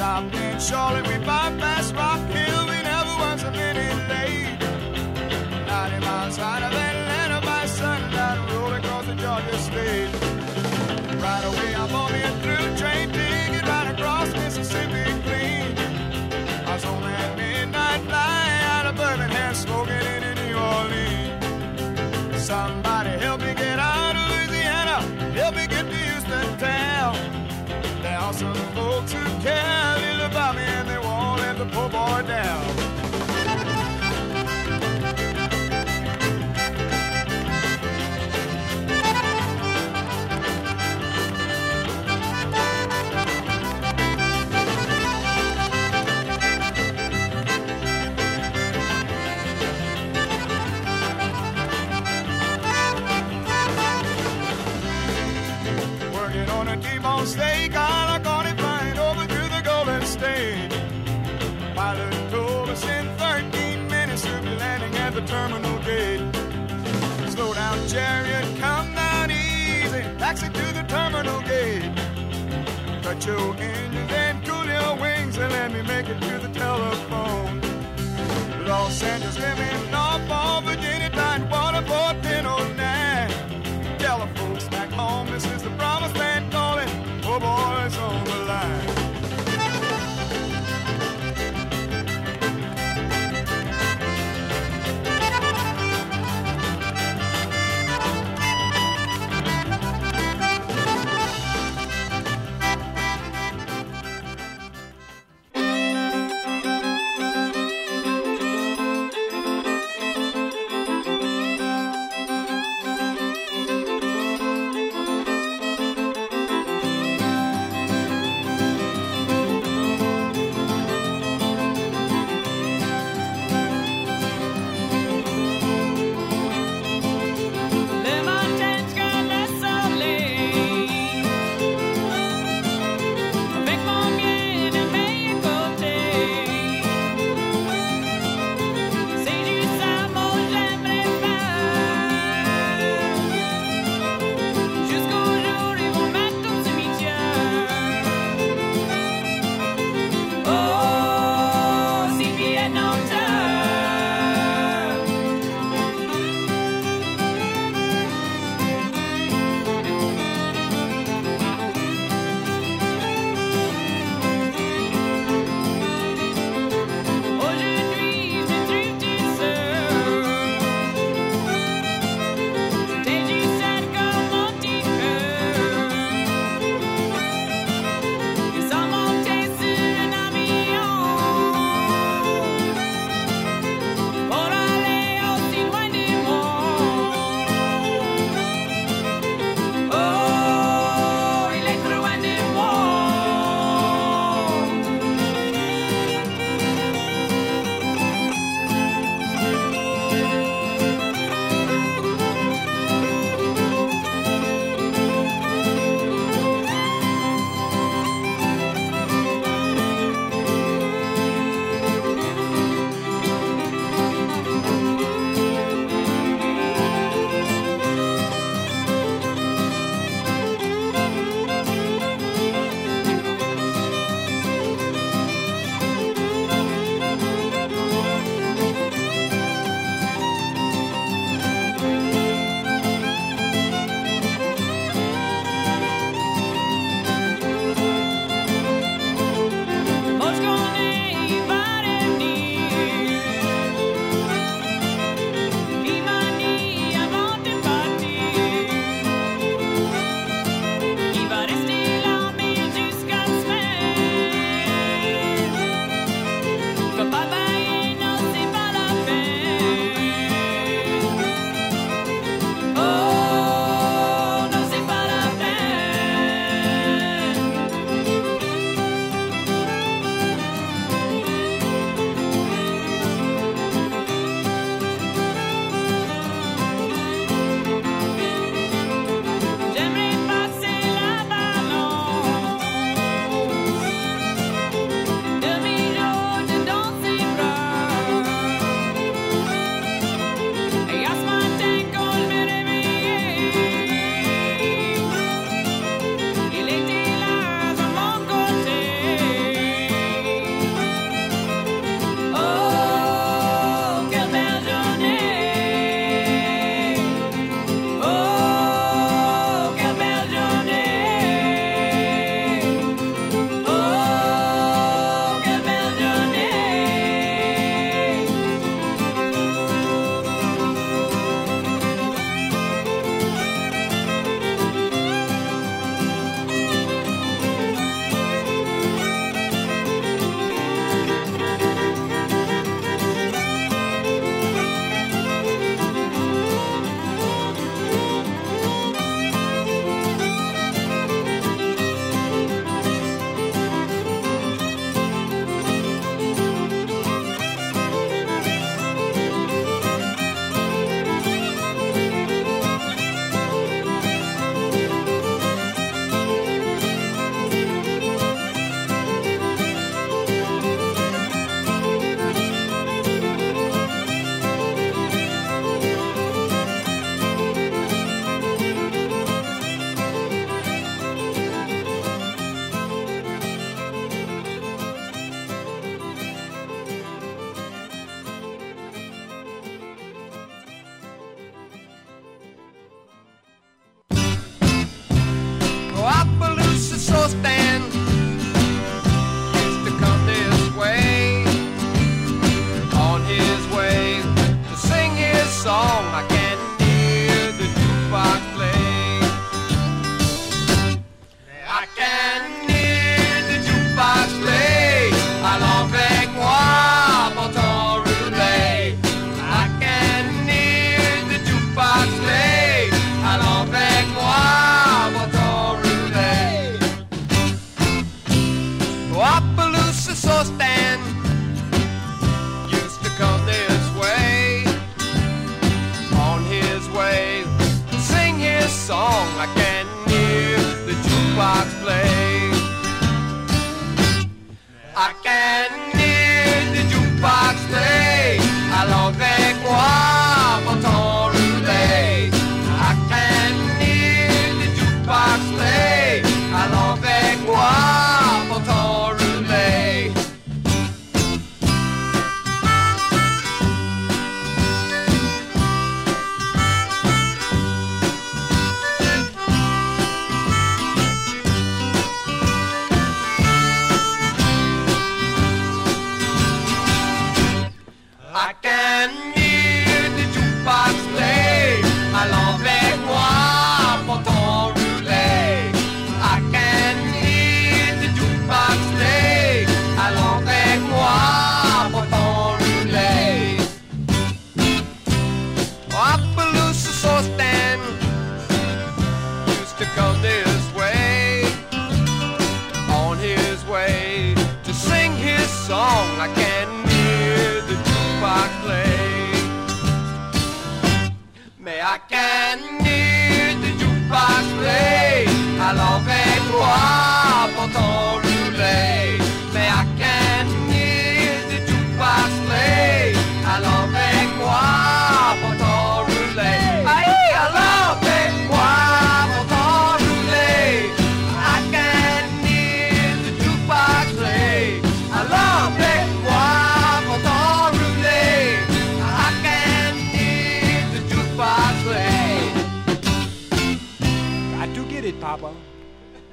Stopped in Charlotte, we bypassed Rock Hill, we never was a minute late. 90 miles out of Atlanta by sundown, rolling across the Georgia state. Right away, I'm on me a through train ticket right across Mississippi clean. I was on that midnight flight out of Birmingham, smoking into New Orleans. Somebody help me get out of Louisiana, help me get to Houston town. There are some folks who care little about me and they won't let the poor boy down. Working on a T-bone steak, I like on it flying over through the Golden State. Pilot told us in 13 minutes we'll be landing at the terminal gate. Slow down, chariot, come down easy, taxi to the terminal gate. Cut your engines and cool your wings and let me make it to the telephone. Los Angeles, living Norfolk, Virginia, Tidewater, 1009. Tell the folks back home this is the promised land calling. Oh, boys on the line.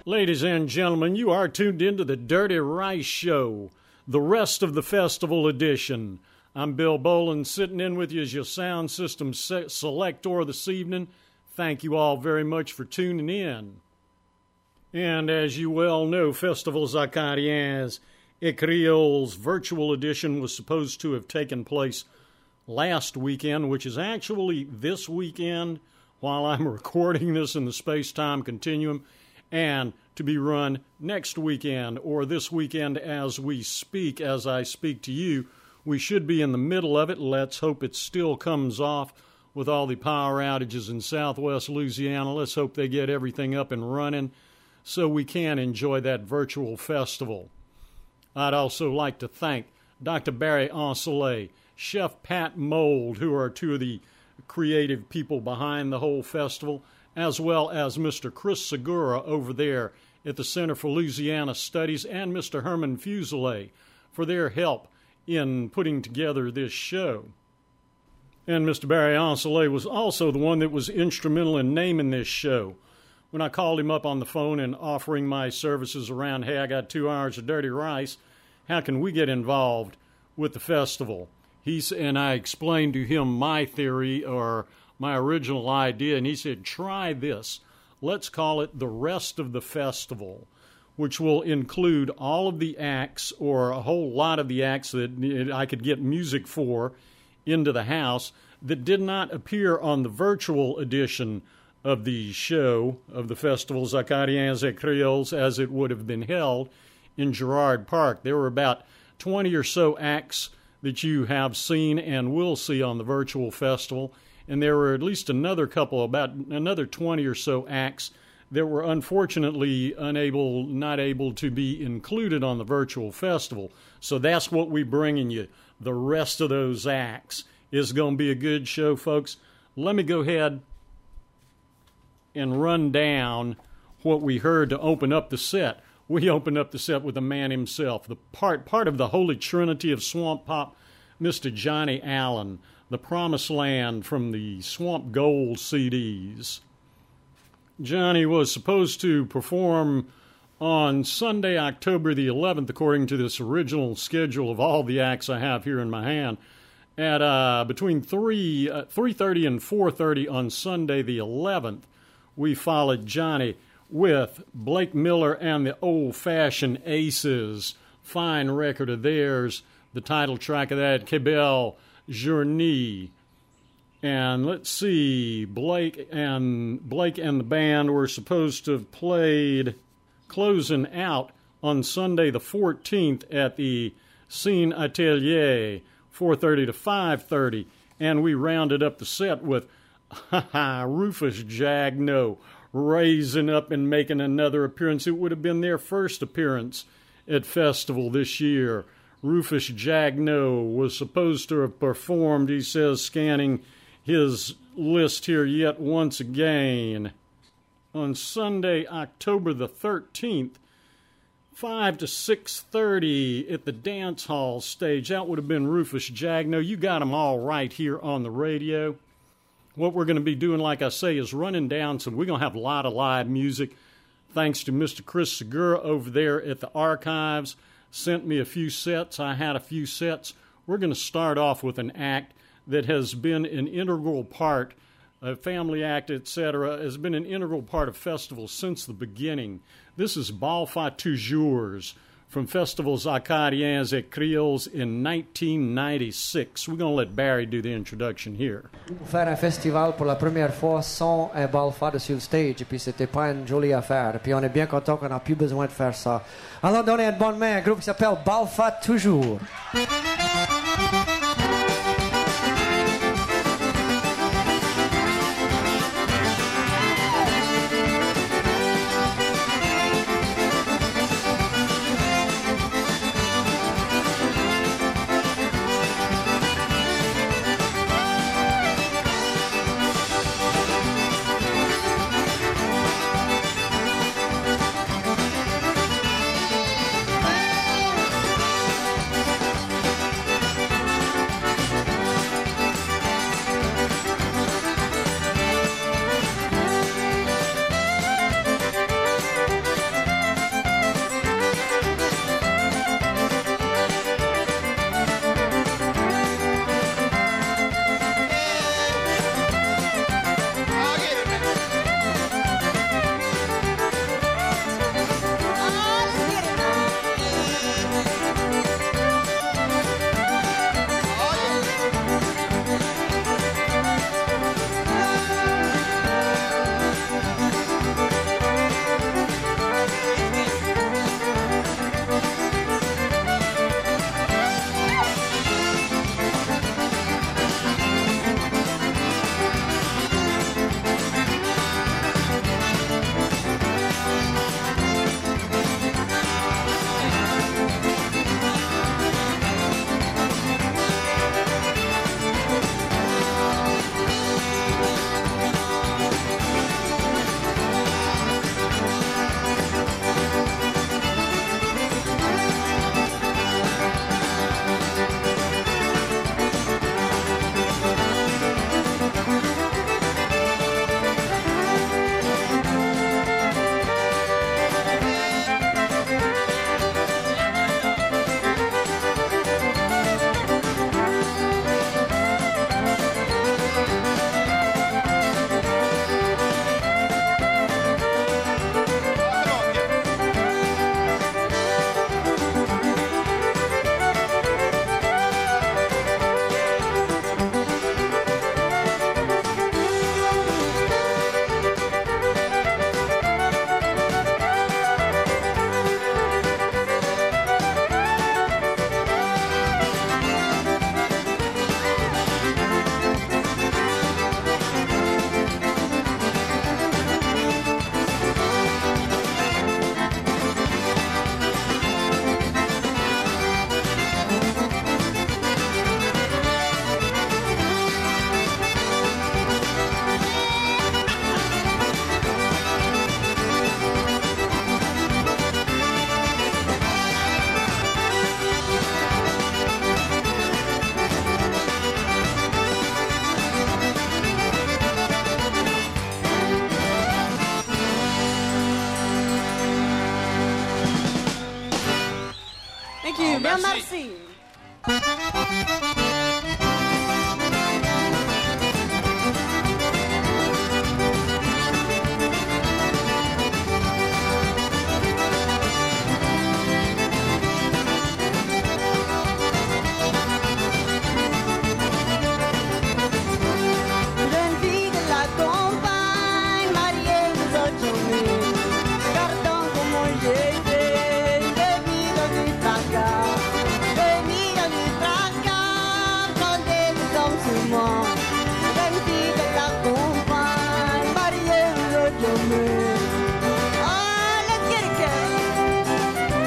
Ladies and gentlemen, you are tuned into the Dirty Rice Show, the rest of the festival edition. I'm Bill Boland, sitting in with you as your sound system selector this evening. Thank you all very much for tuning in. And as you well know, Festivals Acadiens et Creoles virtual edition was supposed to have taken place last weekend, which is actually this weekend while I'm recording this in the space-time continuum, and to be run next weekend or this weekend as we speak, as I speak to you. We should be in the middle of it. Let's hope it still comes off with all the power outages in southwest Louisiana. Let's hope they get everything up and running so we can enjoy that virtual festival. I'd also like to thank Dr. Barry Ancelet, Chef Pat Mold, who are two of the creative people behind the whole festival, as well as Mr. Chris Segura over there at the Center for Louisiana Studies, and Mr. Herman Fuselier for their help in putting together this show. And Mr. Barry Ancelet was also the one that was instrumental in naming this show. When I called him up on the phone and offering my services around, hey, I got 2 hours of dirty rice, how can we get involved with the festival? And I explained to him my theory or my original idea, and he said, try this. Let's call it the rest of the festival, which will include all of the acts or a whole lot of the acts that I could get music for into the house that did not appear on the virtual edition of the show of the Festivals Acadiens et Creoles as it would have been held in Girard Park. There were about 20 or so acts that you have seen and will see on the virtual festival, and there were at least another 20 or so acts that were unfortunately not able to be included on the virtual festival. So that's what we're bringing you. The rest of those acts is going to be a good show, folks. Let me go ahead and run down what we heard to open up the set. We opened up the set with the man himself, the part of the Holy Trinity of Swamp Pop, Mr. Johnny Allen, The Promised Land from the Swamp Gold CDs. Johnny was supposed to perform on Sunday, October the 11th, according to this original schedule of all the acts I have here in my hand, at between 3:30 and 4:30 on Sunday the 11th. We followed Johnny with Blake Miller and the Old Fashioned Aces. Fine record of theirs. The title track of that, Que Belle Journée. And let's see, Blake and the band were supposed to have played closing out on Sunday the 14th at the Scene Atelier, 4:30 to 5:30. And we rounded up the set with Rufus Jagno raising up and making another appearance. It would have been their first appearance at Festival this year. Rufus Jagno was supposed to have performed, he says, scanning his list here yet once again. On Sunday, October the 13th, 5 to 6:30 at the dance hall stage. That would have been Rufus Jagno. You got them all right here on the radio. What we're going to be doing, like I say, is running down some. We're going to have a lot of live music. Thanks to Mr. Chris Segura over there at the archives. Sent me a few sets. I had a few sets. We're going to start off with an act that has been an integral part, a family act, etc., has been an integral part of festivals since the beginning. This is Bal Fa Toujours from Festivals Acadiens et Creoles in 1996. We're going to let Barry do the introduction here. Faire un festival pour la première fois sans un bal fa sur le stage, et puis c'était pas une jolie affaire. Et puis on est bien content qu'on n'a plus besoin de faire ça. Alors donnez une bonne main à un groupe qui s'appelle Bal Fa Toujours. Thank you. Oh, Bien, merci. merci. Jeune fille de la campagne, mariée aux 8 000, gardant comme j'ai fait, baby dans du tracas, baby dans du tracas, quand des hommes sur moi. Jeune fille de la campagne, mariée aux 8 000. Ah, let's get it, girl.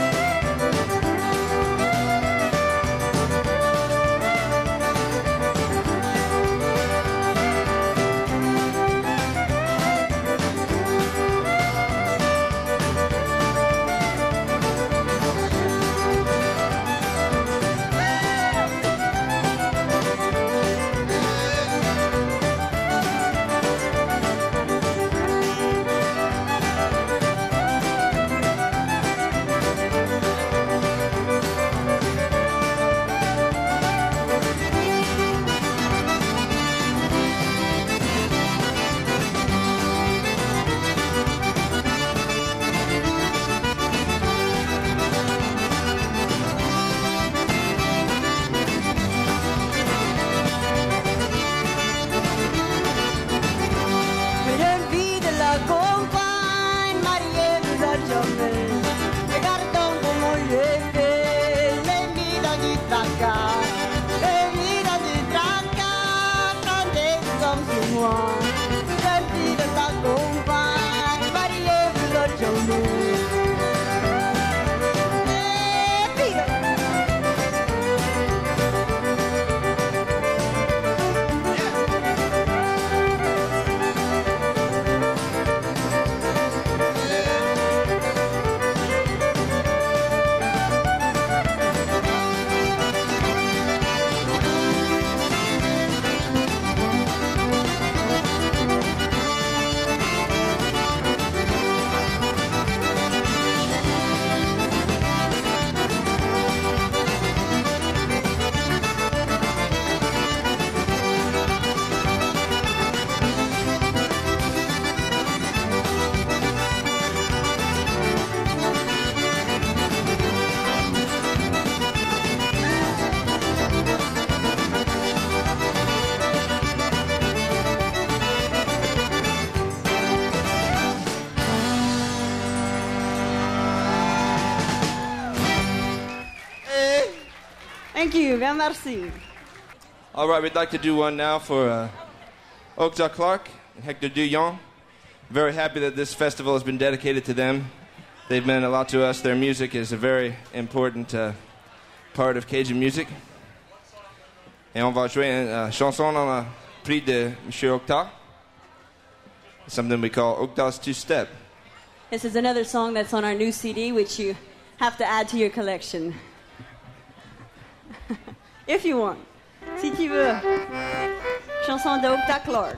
Jeune fille de la campagne, mariée aux 8 000, regardons comment j'ai fait, les mis dans du tracas, les mis dans du tracas, quand des hommes sur moi. Jeune fille de la campagne, mariée aux 8 000. Eh, fille. Thank you. Bien, merci. All right, we'd like to do one now for Okta Clark and Hector Duyon. Very happy that this festival has been dedicated to them. They've meant a lot to us. Their music is a very important part of Cajun music. Et on va jouer une chanson dans le prix de Monsieur Okta. Something we call Okta's Two-Step. This is another song that's on our new CD, which you have to add to your collection. If you want. Si tu veux. Chanson de Okta Clark.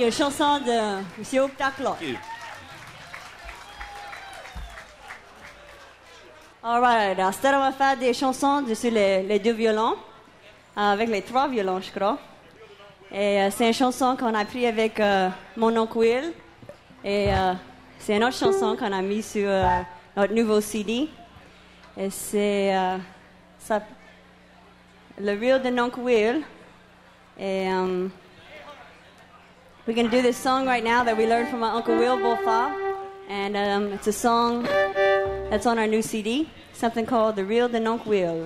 une chanson de M. Octaclot. Thank you. Alright, à cette heure, on va faire des chansons sur les deux violons, avec les trois violons, je crois. Et c'est une chanson qu'on a pris avec mon oncle Will. Et c'est une autre chanson qu'on a mis sur notre nouveau CD. Et c'est le Real de Uncle Will. Et we're going to do this song right now that we learned from my Uncle Will Bofa. And it's a song that's on our new CD, something called The Real de Uncle Will.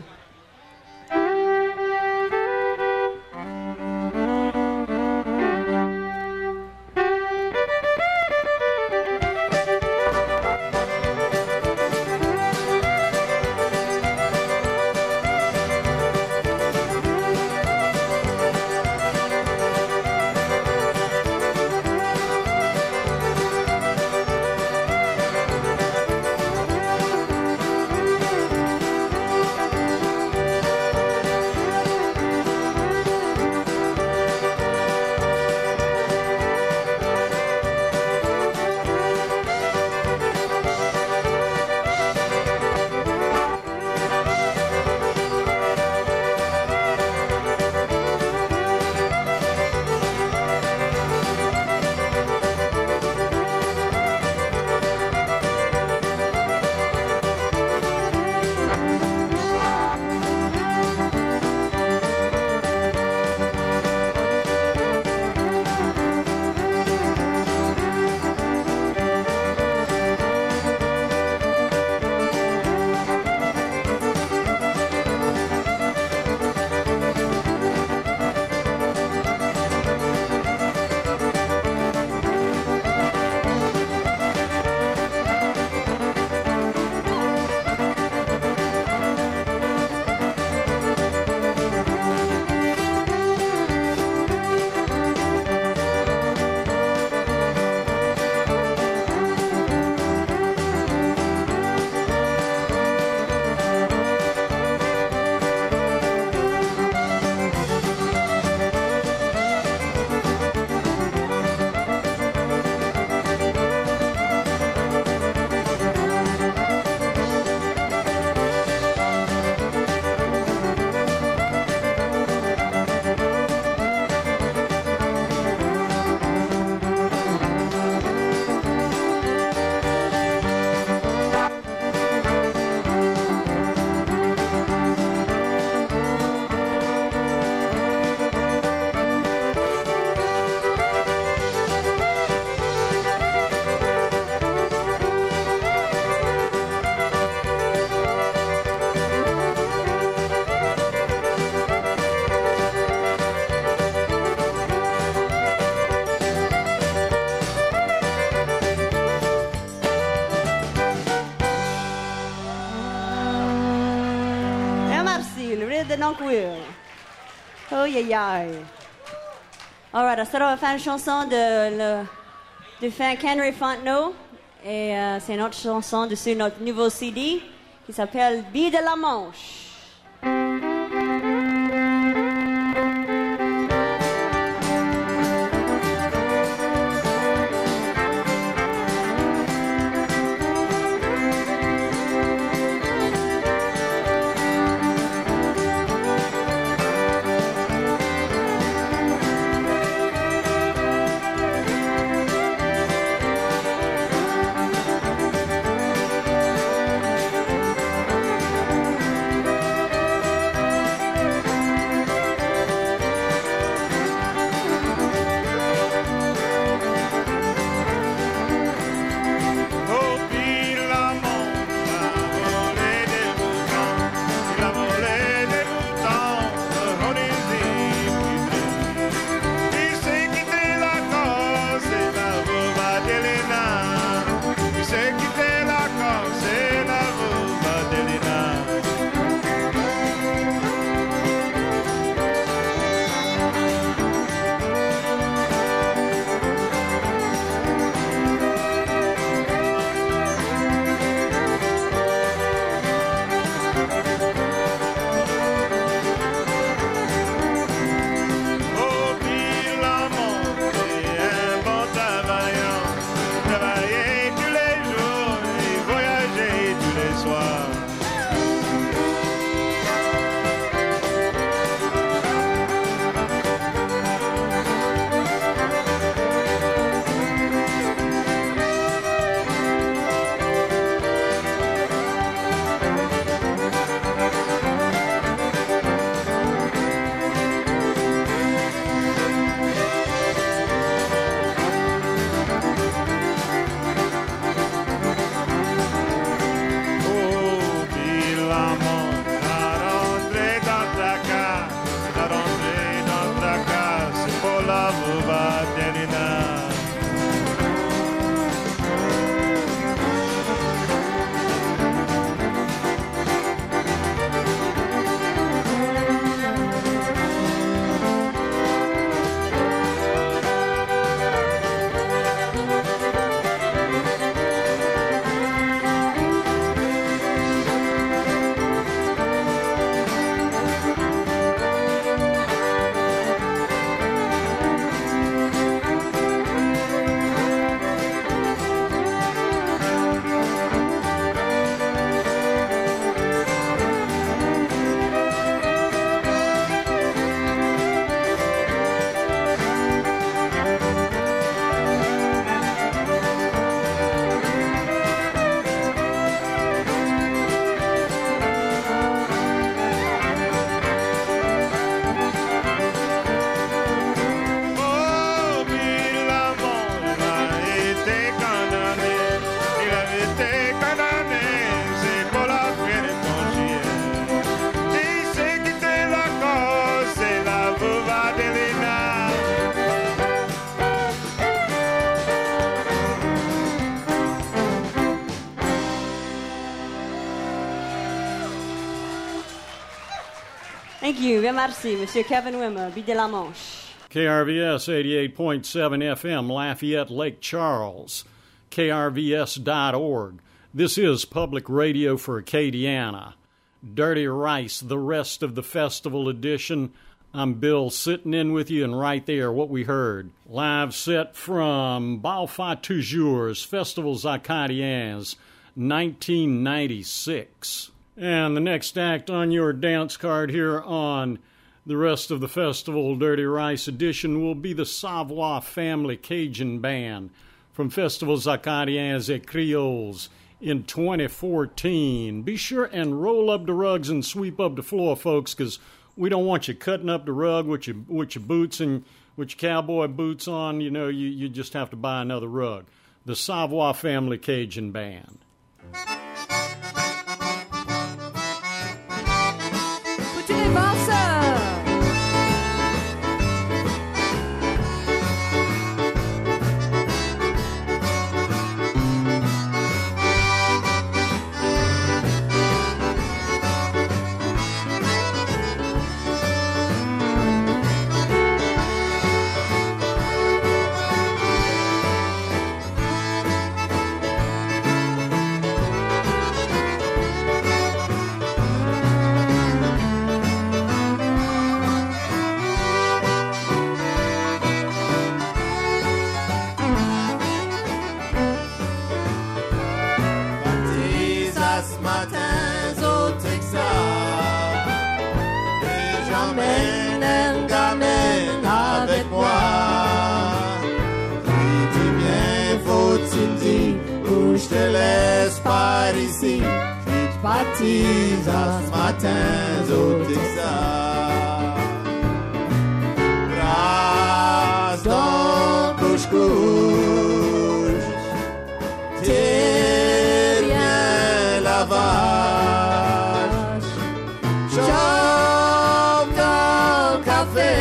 Uncle Will. Oh, yeah, yeah. Alright, alors on va faire une chanson de fin Henry Fontenot. Et c'est une autre chanson dessus notre nouveau CD qui s'appelle Bille de la Manche. Thank you. Bien merci, Monsieur Kevin Wimmer, Ville de la Manche. KRVS 88.7 FM, Lafayette, Lake Charles, krvs.org. This is Public Radio for Acadiana. Dirty Rice, the rest of the festival edition. I'm Bill, sitting in with you, and right there, what we heard. Live set from Bal Fa Toujours, Festivals Acadiens, 1996. And the next act on your dance card here on the rest of the festival, Dirty Rice edition, will be the Savoie Family Cajun Band from Festivals Acadiens et Creoles in 2014. Be sure and roll up the rugs and sweep up the floor, folks, because we don't want you cutting up the rug with your boots and with your cowboy boots on. You know, you just have to buy another rug. The Savoie Family Cajun Band. Put your name on, sir. Je te laisse par ici, je baptise ce matin au Texas. Brasse donc couche-couche, t'es bien la vache. Chauffe ton café,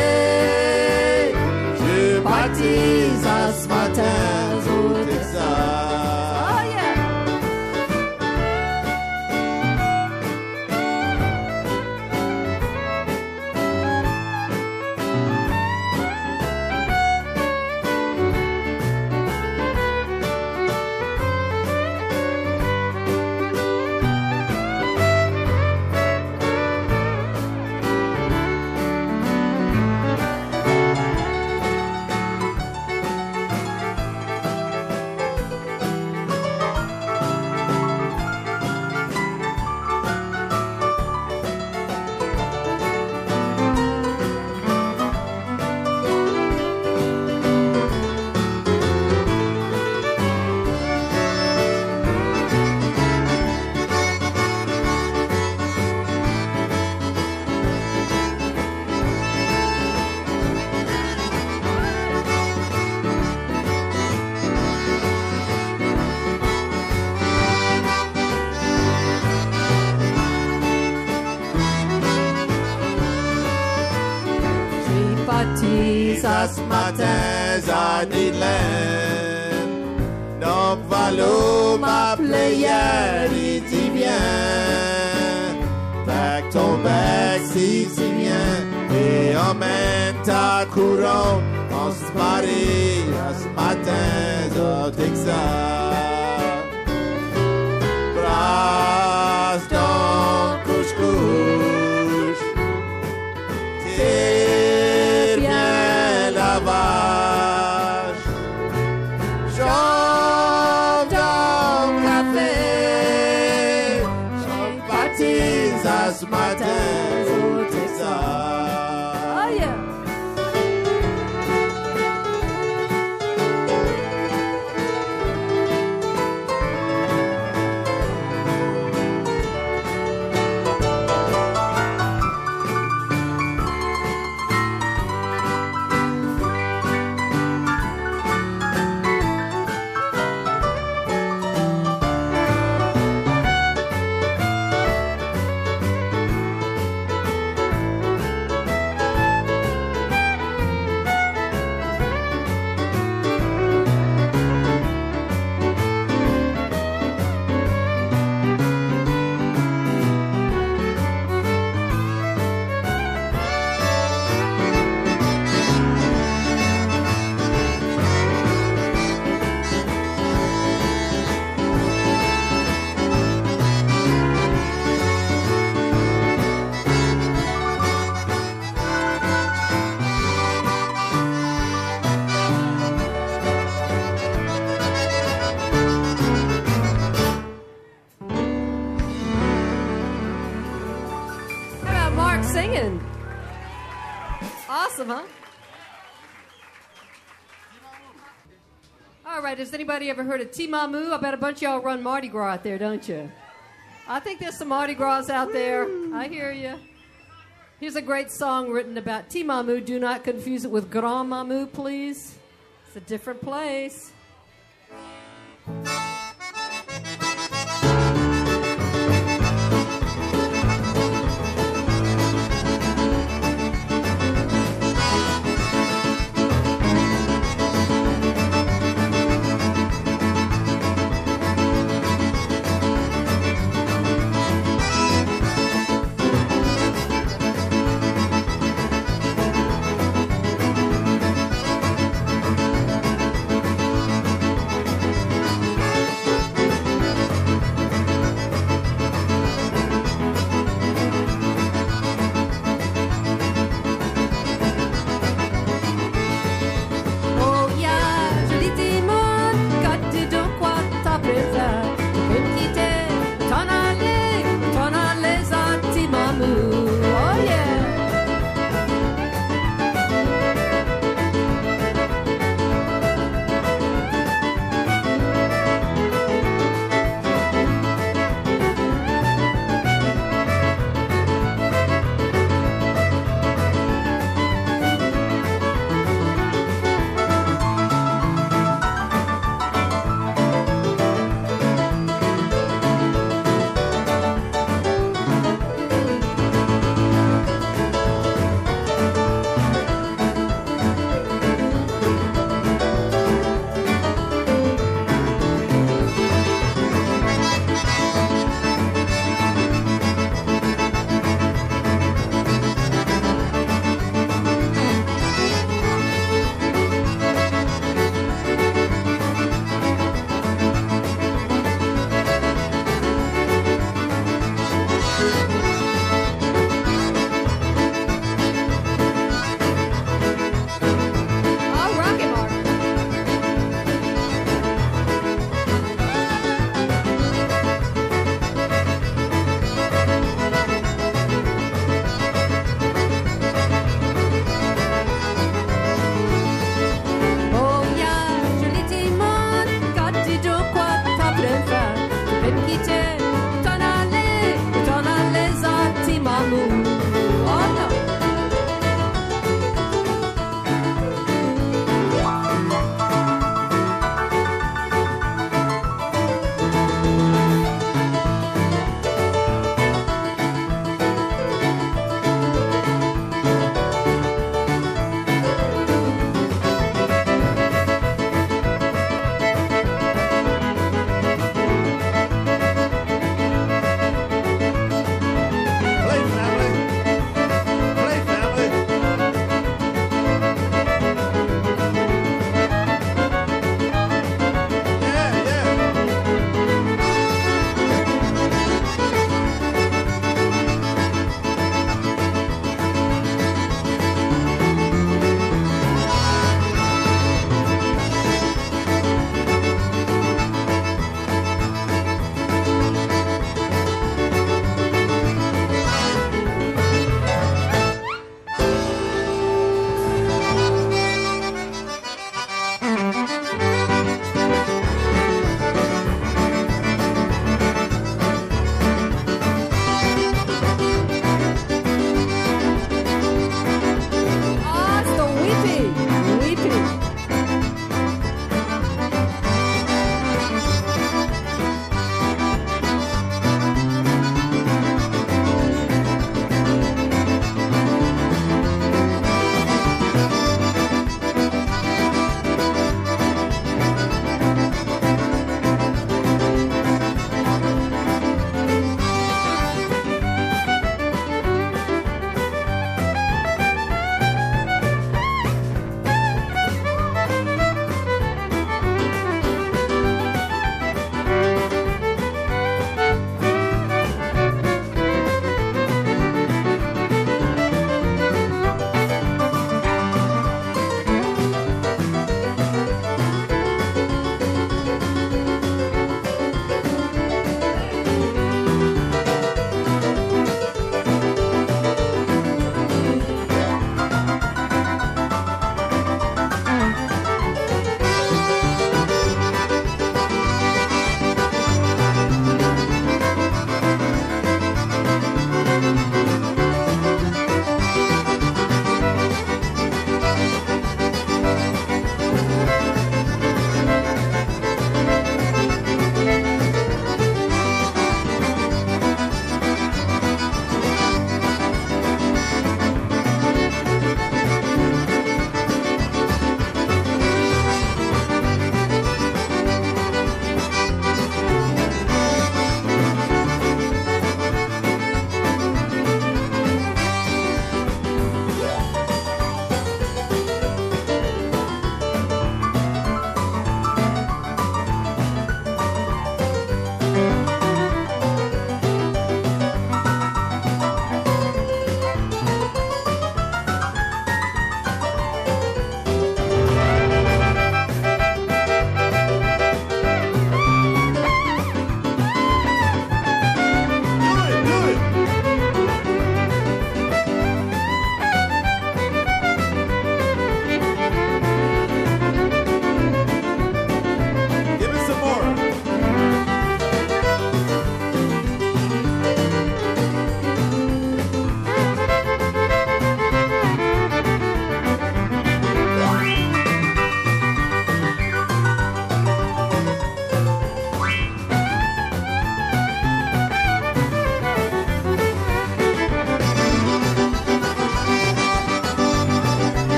je baptise ce matin au Texas. Ce matin, à Dylan. Donc, Valo m'appelait hier, il dit viens. Pack ton bec si tu viens. Et emmène ta couronne. On se marie ce matin au Texas. Brasse ton couche-couche. Vache, chauffe ton café, je baptise ce matin au Texas. Oh yeah. awesome, huh? All right, has anybody ever heard of Timamu? I bet a bunch of y'all run Mardi Gras out there, don't you? I think there's some Mardi Gras out there. I hear you. Here's a great song written about Timamu. Do not confuse it with Grand Mamu, please. It's a different place. Timamu,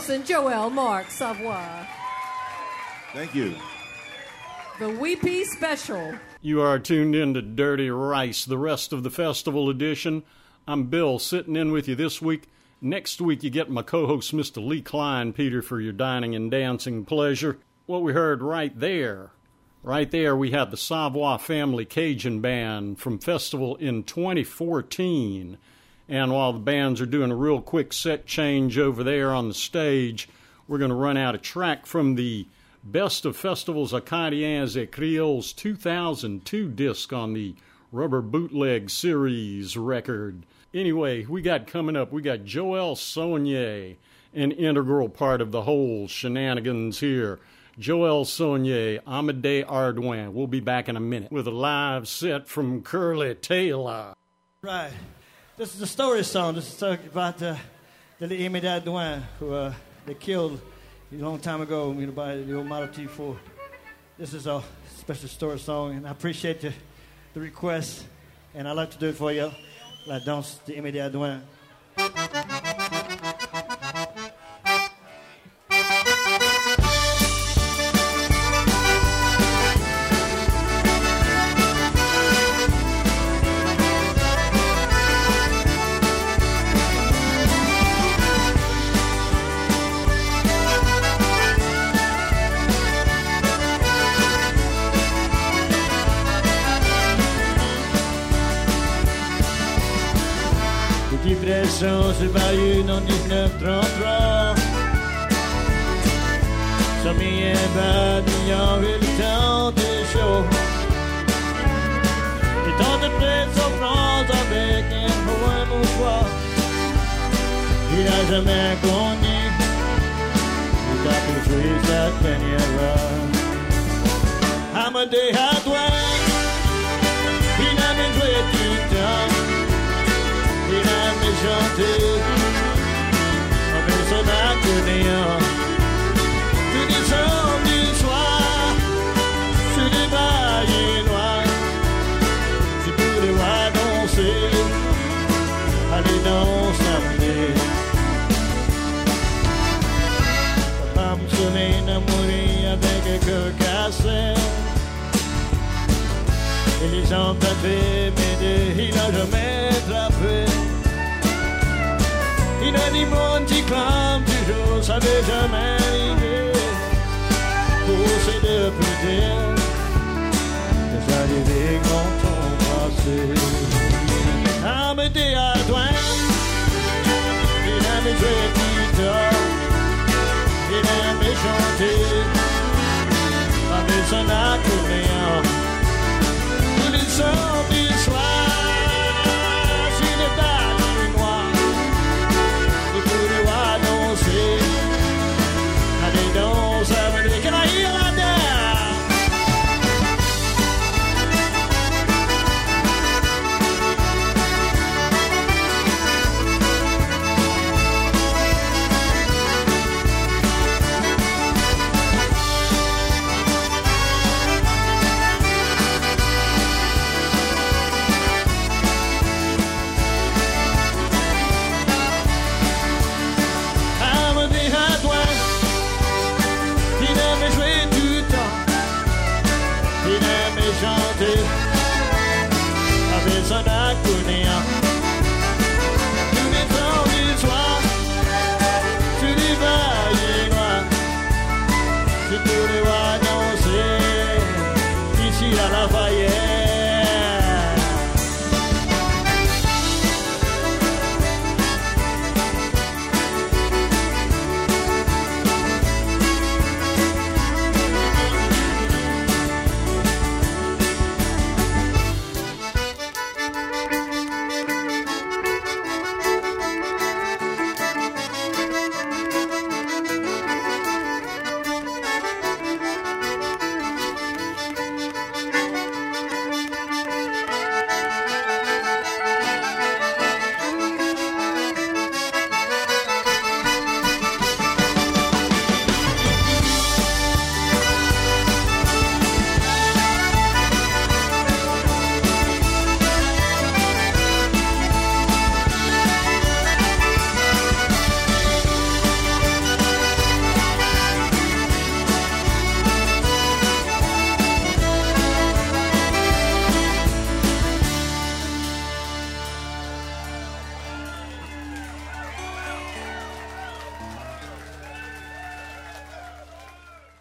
person, Joel Mark Savoy. Thank you. The Weepy Special. You are tuned in to Dirty Rice, the rest of the festival edition. I'm Bill, sitting in with you this week. Next week, you get my co-host, Mr. Lee Klein, Peter, for your dining and dancing pleasure. What we heard right there, we had the Savoy Family Cajun Band from festival in 2014. And while the bands are doing a real quick set change over there on the stage, we're going to run out a track from the Best of Festivals Acadiens et Creoles 2002 disc on the Rubber Bootleg Series record. Anyway, we got coming up, we got Joel Saunier, an integral part of the whole shenanigans here. Joel Saunier, Amédée Ardouin. We'll be back in a minute with a live set from Curly Taylor. Right. This is a story song. This is about the Amédée Ardouin, who they killed a long time ago, by the old Model T4. This is a special story song, and I appreciate the request, and I'd like to do it for you. La danse de Amédée Ardouin. Sur Bayou en 1933 Som i en värld jag vill ta till show Et dans de près en France avec un poème au choix Il n'a jamais connu Il a pu jouer cette manière-là Amédée Ardouin Il a bien joué tout le temps Il aime chanter avec son accordéon tous les jours du soir sur les bails noirs c'est pour les voir danser aller dans samedi sa femme se l'est enamorée avec un cœur cassé et les gens t'avaient m'aider il n'a jamais attrapé Il a dit mon petit crame toujours, ça veut jamais arriver pour ces deux peut-être des arrivées quand on passait. Amédée Ardouin, il aimait jouer guitare, il aimait chanter avec son accordéon. Tous les soirs du soir, sur les dalles noires. Allez dans Amédée, can I hear that now?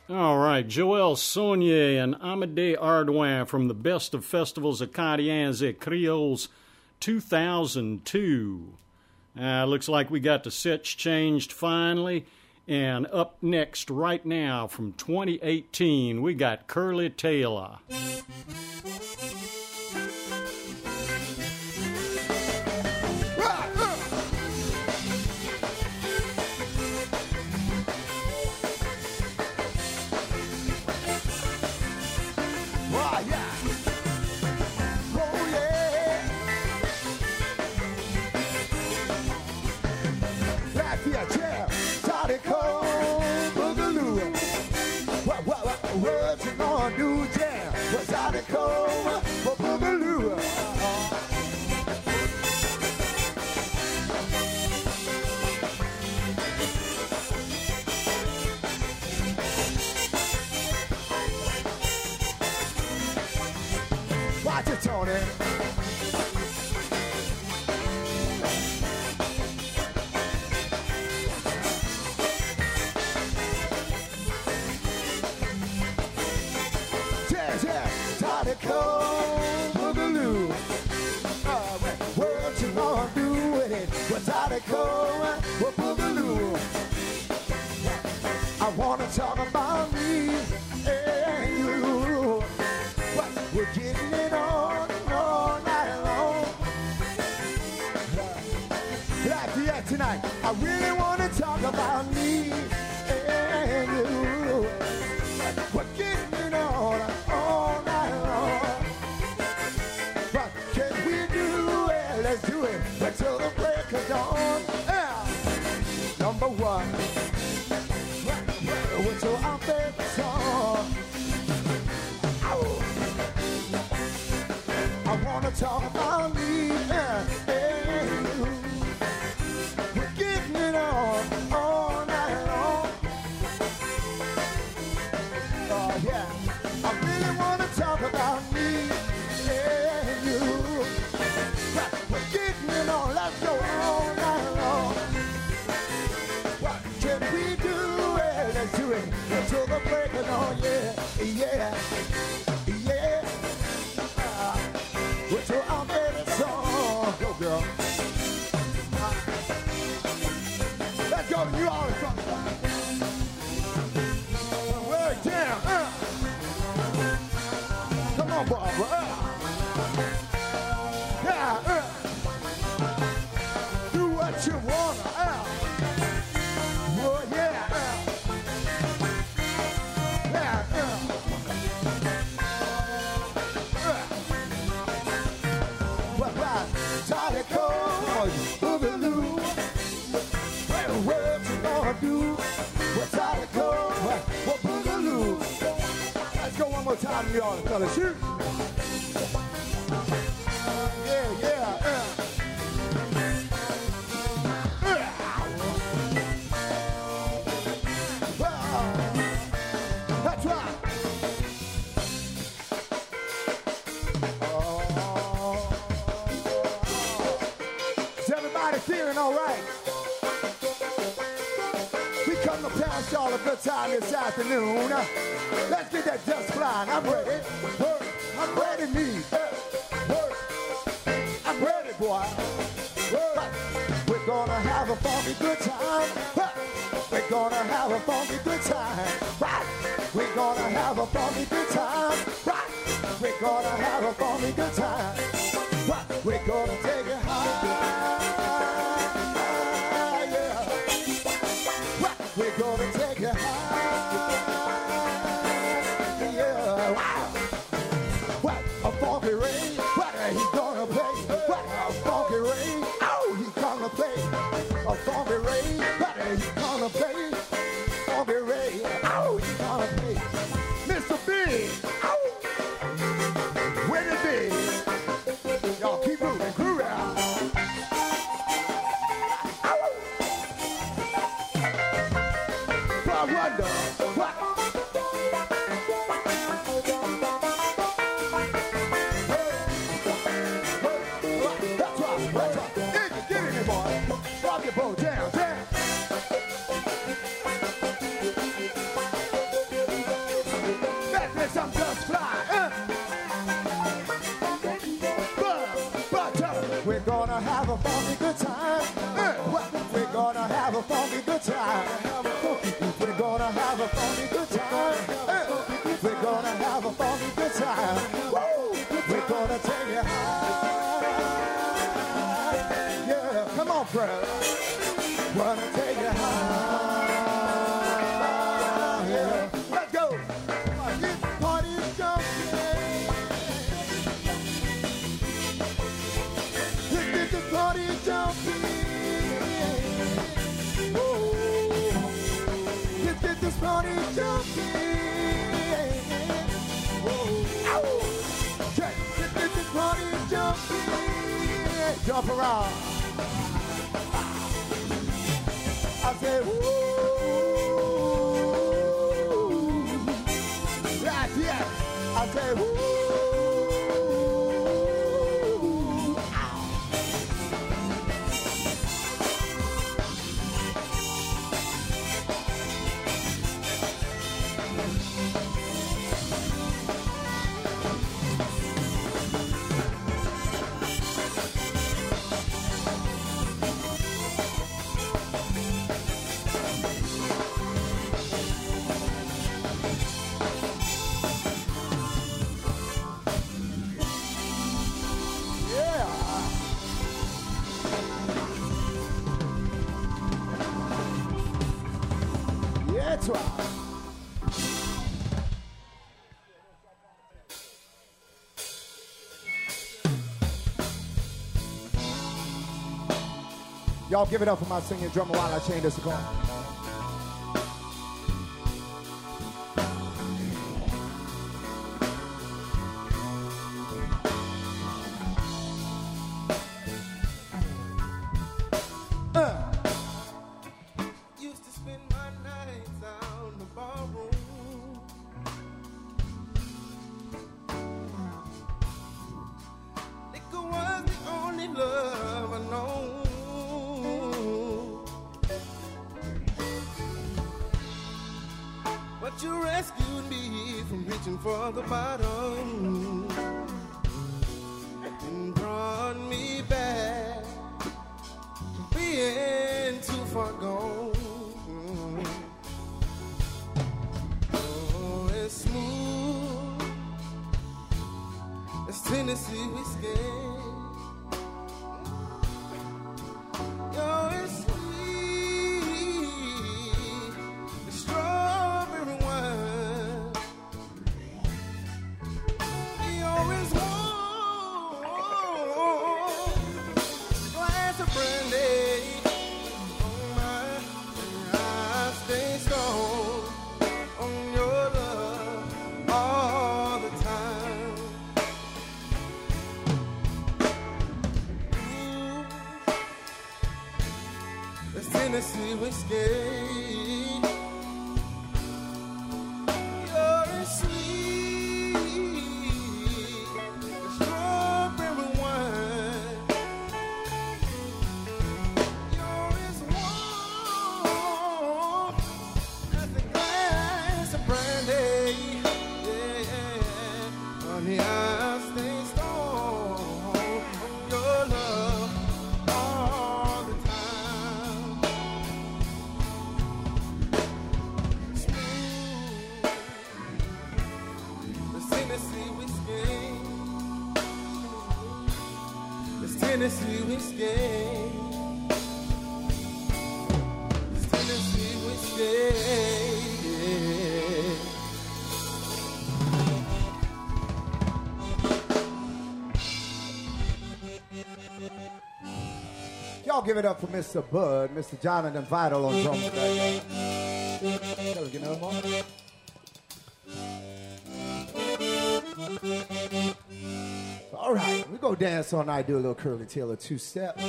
All right, Joël Saunier and Amédée Ardouin from the Best of Festivals Acadiens et Creoles 2002. Looks like we got the sets changed finally. And up next right now from 2018, we got Curly Taylor. What you gonna do, jam? What's out of cold for Boogaloo? Watch it, Tony. Cold Boogaloo. What you gonna do with it? What's out of cold Boogaloo? I wanna talk about me and you. What we're getting it on all night long. Like yeah, tonight, I really wanna talk about me and you. We're getting it on all night long. What can we do? Let's do it until the break of dawn. Number one, what's your favorite song? I wanna talk about me and you. We're getting it on all night long. Oh yeah, I really wanna talk about me and you. We're getting it on, let's go all night long. What can we do? Let's do it until the break of dawn. Yeah, yeah, yeah. What's your favorite song? Go girl. Let's go to New Orleans. Work down. Come on, Barbara. Yeah. Do what you wanna. Oh yeah. Yeah. Charlie Cole, Boogaloo. What you gonna do? What's Charlie Cole, what Boogaloo? Let's go one more time, y'all. Fellas, shoot. Yeah, yeah. That's right. Is everybody feeling all right? We come to pass y'all a good time this afternoon. Let's get that dust flying. I'm ready. I'm ready, me. I'm ready, boy. We're gonna have a funky good time. We're gonna have a funky good time. Right. We're gonna have a funky good time. Right. We're gonna have a funky good time. Right. We're gonna take it high. Yeah. Right. We're gonna take it high. Yeah. Wow. What a funky rain. What he gonna play? What a funky rain. Oh, he gonna play. A funky rain. What he gonna play? Funky rain. Oh, he gonna play. Mr. Big. Oh. Where it be? Y'all keep moving. Crew out. I wonder what. That's right. Get in there, boy. Drop your bow down. have a funky good time. We're gonna have a funky good time. We're gonna have a funky good time. Woo! We're gonna take you high. Yeah, come on, Fred. Wanna take you high. Yeah, let's go. This party's jumping. This party's jumping. This party jumping. Whoa. Check. This party jumping. Jump around. I said, woo. Right, yeah. I said, woo. That's right. Y'all give it up for my singing drummer while I change this going. Used to spend my nights out in the barroom. Liquor was the only love I know. But you rescued me from reaching for the bottom and brought me back to being too far gone. Oh, it's smooth as Tennessee whiskey. Oh, it's sweet as strawberry wine. Oh, it's warm glass of brandy. Oh my, I stay strong on your love all the time. Ooh, that's Tennessee whiskey. You're as sweet as strawberry wine. You're as warm as a glass of brandy. Yeah, honey, I stay strong on your love all the time. Smooth, the Tennessee whiskey. It's Tennessee whiskey. It's Tennessee whiskey. Y'all give it up for Mr. Bud, Mr. Jonathan Vital on drums today. Shall we get another one? All right, we go dance all night, do a little curly tail or two-step.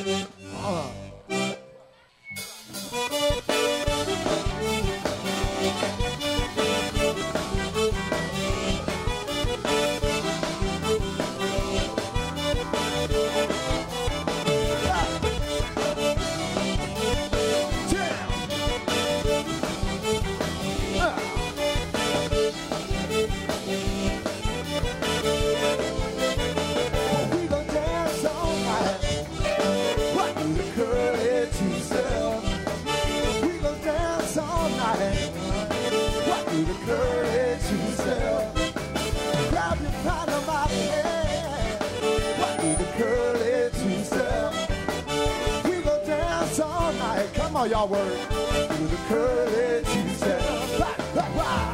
We gon' dance all night. What the curl? curly two-step. Grab your partner by the hand. Do the curly two-step. We go dance all night. Come on, y'all work. Do the curly two-step. Blah, blah, blah.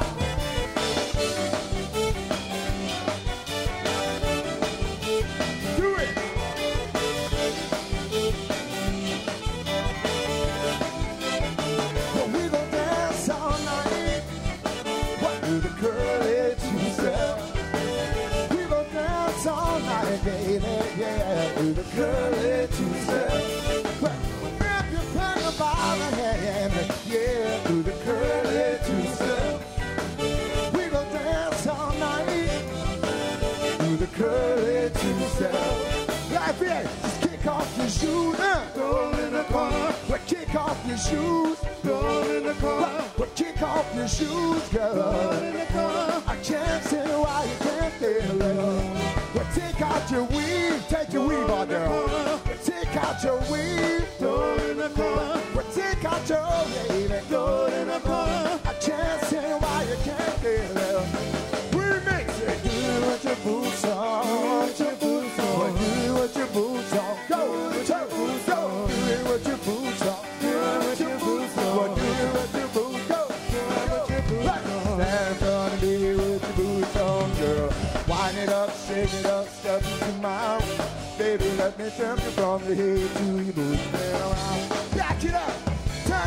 Baby, yeah, do the curly two-step. Grab your partner by the hand, yeah, do the curly two-step. We gon' dance all night, do the curly two-step. Like that, just kick off your shoes, throw them in the corner. Well, kick off your shoes, throw them in the corner. Well, kick off your shoes, girl, throw them in the corner. I can't tell you why you can't feel it. Well, take out your weave, take your weave out there. Well, take out your weave, throw it in the corner. Well, take out your baby, throw it in the corner. I can't say why you can't feel it. Remix it, do it with your boots on, with your boots on. Well, do it with your boots on, go with your boots on. Do it with your boots on, do it with your boots on. Well, do it with your boots, go, do it with your boots on. Stand on the with your boots on, girl. Wind it up, shake it up, step into my mouth. Baby, let me turn you from your head to your boots. Spin around.